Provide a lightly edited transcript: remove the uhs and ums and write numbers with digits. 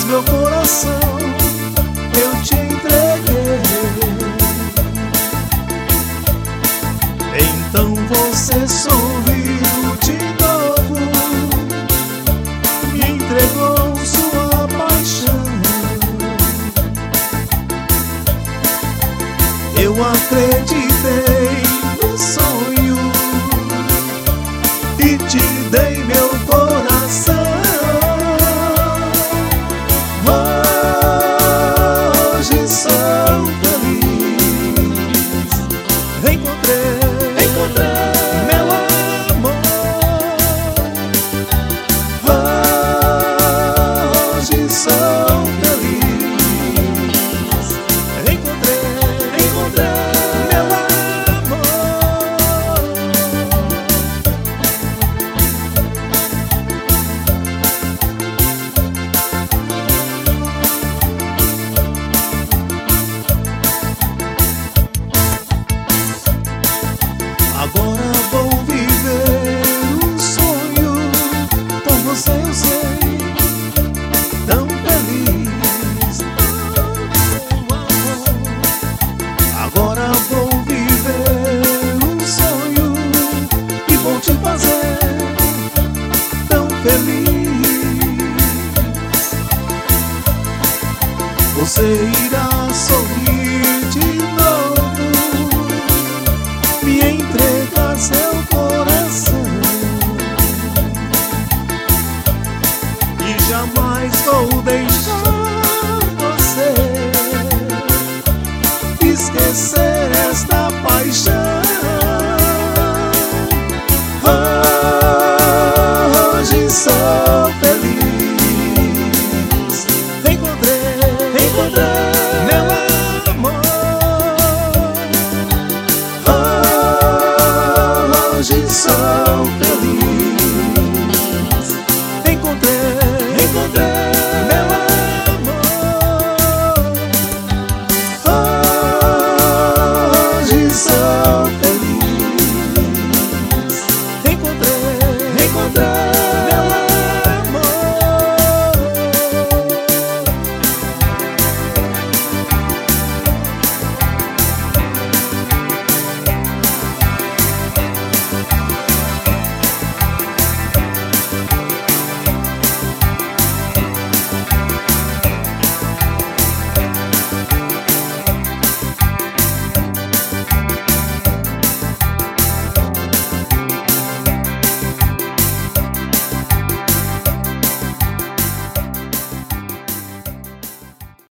meu coração eu te entreguei. Então você sorriu de novo, me entregou sua paixão. Eu acreditei no sonho e te dei meu coração. Hoje sou feliz, encontrei meu amor. Hoje sou feliz, encontrei meu amor. Agora vou viver um sonho, com você eu sei, tão feliz, meu amor. Agora vou viver um sonho e vou te fazer tão feliz. Você irá sorrir de novo, me entregar seu coração, e jamais vou deixar